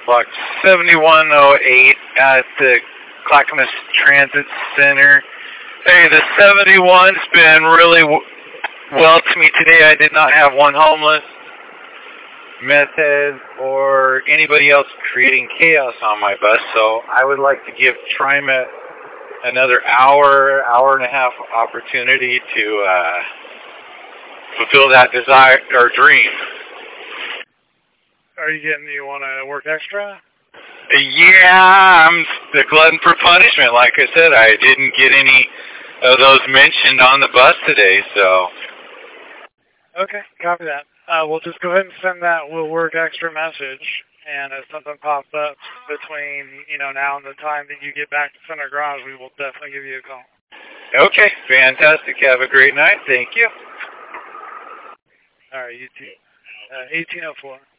block 7108 at the Clackamas Transit Center. Hey, the 71's been really well to me today. I did not have one homeless, meth head, or anybody else creating chaos on my bus, so I would like to give TriMet another hour and a half opportunity to fulfill that desire or dream. You want to work extra? Yeah, I'm the glutton for punishment. Like I said, I didn't get any of those mentioned on the bus today, so. Okay, copy that. We'll just go ahead and send that "we'll work extra" message, and if something pops up between, now and the time that you get back to Center Garage, we will definitely give you a call. Okay, fantastic. Have a great night. Thank you. All right, you too. 1804.